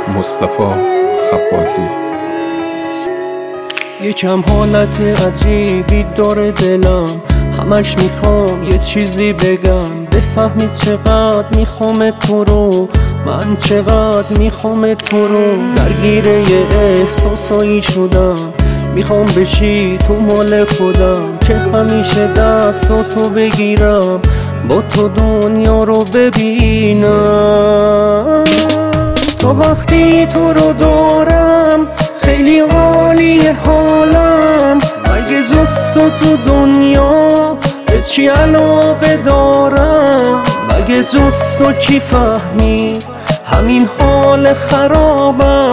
مصطفی خبازی. یکم حالت عجیبی داره دلم، همش میخوام یه چیزی بگم، بفهمی چقدر میخوام تو رو، من چقدر میخوام تو رو. درگیر یه احساسایی شدم، میخوام بشی تو مال خودم، که همیشه دستاتو بگیرم، با تو دنیا رو ببینم. تا وقتی تو رو دارم خیلی عالیه حالم، مگه جز تو دنیا به چی علاقه دارم؟ مگه جز تو کی فهمی همین حال خرابم.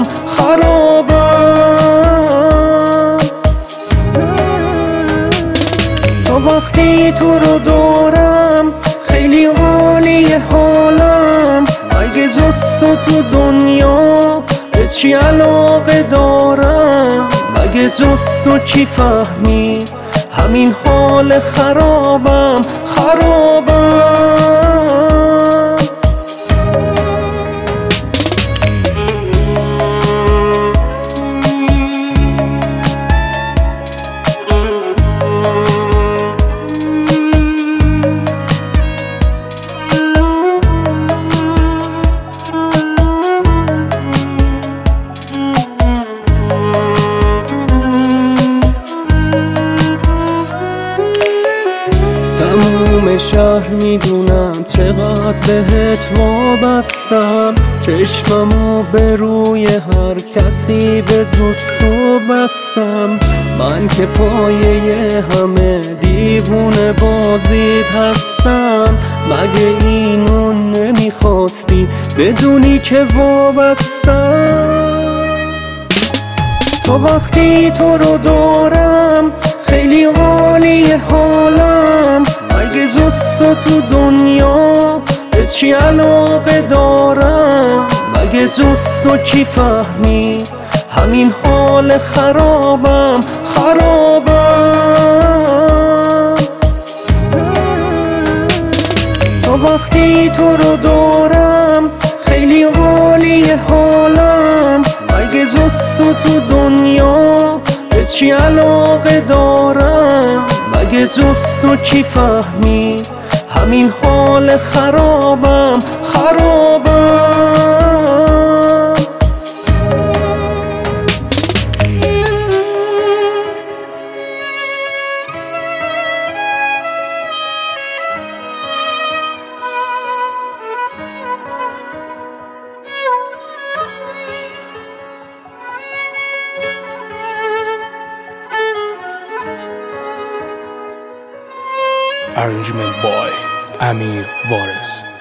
تا وقتی تو رو دارم خیلی عالیه حالم، مگه جز تو دنیا به چی علاقه دارم؟ مگه جز تو کی فهمی همین حال خرابم. تموم شهر میدونم چقدر بهت وابستم، چشممو به روی هر کسی به جز تو بستم. من که پایه همه دیوونه بازیت هستم، مگه اینو نمیخواستی بدونی که وابستم؟ تا وقتی تو رو دارم خیلی عالیه حالم، مگه جز تو دنیا به چی علاقه دارم؟ مگه جز تو کی فهمی همین حال خرابم. تا وقتی تو رو دارم خیلی عالیه حالم، مگه جز تو دنیا به چی علاقه دارم؟ مگه جز تو کی فهمی همین حال خرابم. Arrangement by Amir Vares.